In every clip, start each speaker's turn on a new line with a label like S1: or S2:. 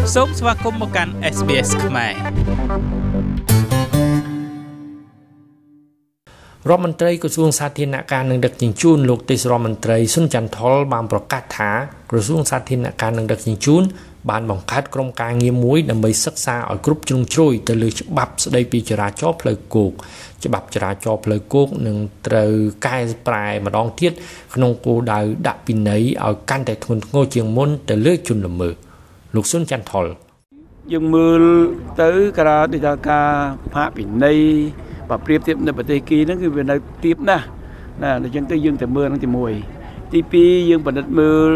S1: សូមស្វាគមន៍មកកាន់ SBS ខ្មែររដ្ឋមន្ត្រីក្រសួងសាធារណការនិងដឹកជញ្ជូនលោកទេសរដ្ឋមន្ត្រីស៊ុនចន្ទថុលបានប្រកាសថាក្រសួងសាធារណការនិងដឹកជញ្ជូនបានបង្កើតក្រុមការងារមួយដើម្បីសិក្សាឲ្យគ្រប់ជ្រុងជ្រោយទៅលើច្បាប់ស្តីពីចរាចរណ៍ផ្លូវគោកច្បាប់ចរាចរណ៍ផ្លូវគោកនឹងត្រូវកែប្រែម្ដងទៀតក្នុងគោលដៅដាក់ពិន័យឲ្យកាន់តែធ្ងន់ធ្ងរជាងមុនទៅលើជនល្មើសលោកស៊ុនចន្ទថុល
S2: យើងមើលទៅក្រៅពីការផាកពិន័យបើប្រៀបធៀបនៅប្រទេសគីហ្នឹងគឺវានៅទាបណាស់ណាអញ្ចឹងទៅយើងតែមើលហ្នឹងទី1ទី2យើងពិនិត្យមើល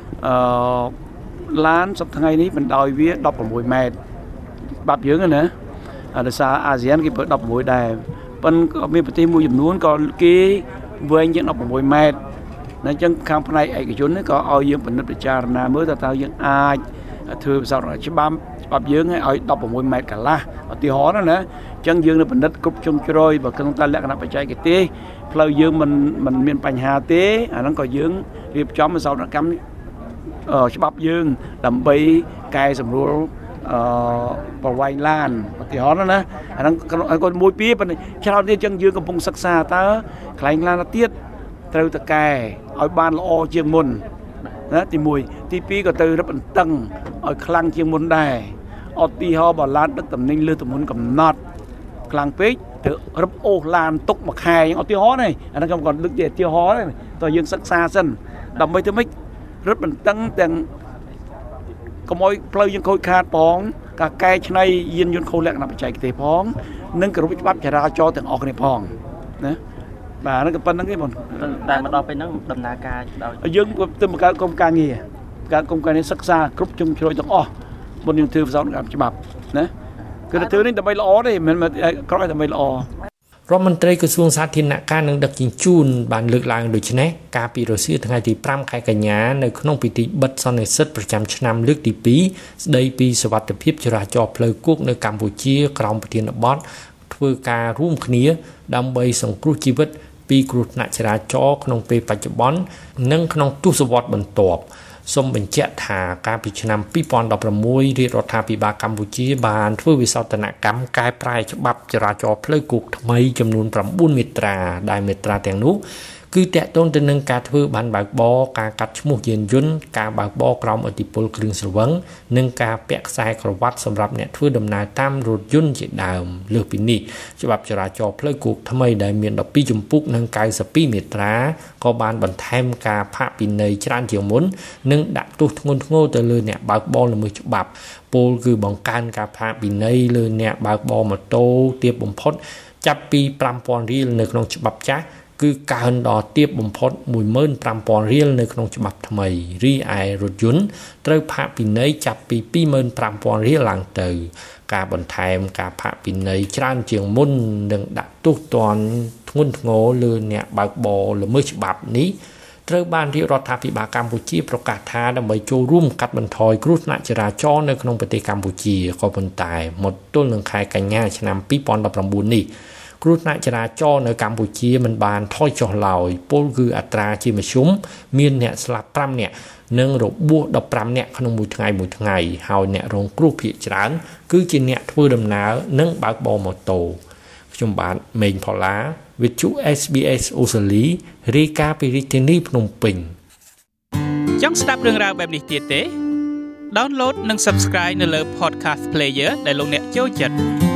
S2: ឡានសប្តាហ៍ថ្ងៃនេះបណ្ដោយវា16ម៉ែត្របាប់យើងណាដោយសារអាស៊ានគេប្រើ16ដែរប៉ុន្តែក៏មានប្រទេសមួយចំនួនក៏គេវែងជាង16ម៉ែត្រអញ្ចឹងខាងផ្នែកឯកជនក៏ឲ្យយើងពិនិត្យពិចារណាមើលតើយើងអាចធ្វើប្រសរច្បាប់យើងឲ្យ16ម៉ែត្រកន្លះឧទាហរណ៍ណាអញ្ចឹងយើងនៅពិនិត្យគ្រប់ជ្រុងជ្រោយបើក្នុងតែលក្ខណៈបច្ចេកទេសផ្លូវយើងមិនមានបញ្ហាទេអាហ្នឹងក៏យើងរៀបចំសោតកម្មច្បាប់យើងដើម្បីកែសម្រួលប្រវែងឡានឧទាហរណ៍ណាអាហ្នឹងក៏មួយពីប៉ុន្តែច្រើនទៀតអញ្ចឹងយើងកំពុងសិក្សាតើខ្លែងឡានទៀតត្រូវតកែឲ្យបានល្អជាងមុនណាទី1ទី2ក៏ទៅរឹបអន្ទឹងឲ្យខ្លាំងជាងមុនដែរឧទាហរណ៍បើឡានដឹកទំនិញលើទម្ងន់កំណត់ខ្លាំងពេកទៅរឹបអូសឡានទុកមួយខែឧទាហរណ៍នេះអាហ្នឹងក៏ដឹកជាឧទាហរណ៍ដែរតើយើងសិក្សាសិនដើម្បីទៅមិនរឹបអន្ទឹងទាំងកុំឲ្យផ្លូវយើងខូចខាតផងការកែច្នៃយានយន្តខុសលក្ខណៈបច្ចេកទេសផងនិងគោរពច្បាប់ចរាចរណ៍ទាំងអស់គ្នាផងណាបាទហ្នឹងក៏ប៉ុណ្្នឹងទេបង
S3: តែមកដល់ពេលហ្នឹងដំណើរការដល់
S2: យើងទៅបង្កើតក្រុមការងារសិក្សាគ្រប់ជ្រុងជ្រោយទាំងអស់មុនយើងធ្វើផ្សោតកម្មច្បាប់ណាគឺធ្វើនេះដើម្បីល្អទេមិនមែនក្រោយដើម្បីល្អ
S1: រដ្ឋមន្ត្រីក្រសួងសាធារណការនិងដឹកជញ្ជូនបានលើកឡើងដូចនេះកាលពីរសៀលថ្ងៃទី5ខែកញ្ញានៅក្នុងពិធីបិទសន្និសីទប្រចាំឆ្នាំលើកទី2ស្ដីពីសុវត្ថិភាពចរាចរណ៍ផ្លូវគោកនៅកម្ពុជាក្រោមប្រធានបទធ្វើការរួមគ្នាដើម្បីសង្គ្រោះជីវិតពីគ្រោះថ្នាក់ចរាចរណ៍ក្នុងពេលបច្ចុប្បន្ននិងក្នុងទសវត្សរ៍បន្ទាប់សូមបញ្ជាក់ថាកាលពីឆ្នាំ2016រាជរដ្ឋាភិបាលកម្ពុជាបានធ្វើវិសោធនកម្មកែប្រែច្បាប់ចរាចរណ៍ផ្លូវគោកថ្មីចំនួន9មាត្រាដែលមាត្រាទាំងនោះគឺតាក់ទងទៅនឹងការធ្វើប័ណ្ណបើកបរការកាត់ឈ្មោះយានយន្តការបើកបរក្រោមឥទ្ធិពលគ្រឿងស្រវឹងនិងការពាក់ខ្សែក្រវ៉ាត់សម្រាប់អ្នកធ្វើដំណើរតាមរថយន្តជាដើមលើសពីនេះច្បាប់ចរាចរណ៍ផ្លូវគោកថ្មីដែលមាន12ជំពូកនិង92មាត្រាក៏បានបន្ថែមការផាកពិន័យច្រើនជាងមុននិងដាក់ទោសធ្ងន់ធ្ងរទៅលើអ្នកបើកបរល្មើសច្បាប់ពោលគឺបង្កើនការផាកពិន័យលើអ្នកបើកបរម៉ូតូទាបបំផុតចាប់ពី 5,000 រៀលនៅក្នុងច្បាប់ចាស់គឺកើនដល់ទាបបំផុត 15,000 រៀលនៅក្នុងច្បាប់ថ្មីរីឯរថយន្តត្រូវផាកពិន័យចាប់ពី 25,000 រៀលឡើងទៅការបន្ថែមការផាកពិន័យច្រើនជាងមុននិងដាក់ទោសទណ្ឌធ្ងន់ធ្ងរលើអ្នកបើកបរល្មើសច្បាប់នេះត្រូវបានរាជរដ្ឋាភិបាលកម្ពុជាប្រកាសថាដើម្បីចូលរួមកាត់បន្ថយគ្រោះថ្នាក់ចរាចរណ៍នៅក្នុងប្រទេសកម្ពុជាក៏ប៉ុន្តែមកទល់នឹងខែកញ្ញាឆ្នាំ2019នេះគ្រោះថ្នាក់ចរាចរណ៍នៅកម្ពុជាមិនបានថយចុះឡើយពលគឺអត្រាជាមធ្យមមានអ្នកស្លាប់5នាក់និងរបួស15នាក់ក្នុងមួយថ្ងៃហើយអ្នករងគ្រោះភាគច្រើនគឺជាអ្នកធ្វើដំណើរនិងបើកបរម៉ូតូខ្ញុំបាទមេងផល្លាវិទ្យុ SBS អូស្ត្រាលីរាយការណ៍ពីរាជធានីភ្នំពេញចង់ស្ដាប់រឿងរ៉ាវបែបនេះទៀតទេ Download និង Subscribe នៅលើ Podcast Player ដែលលោកអ្នកចូលចិត្ត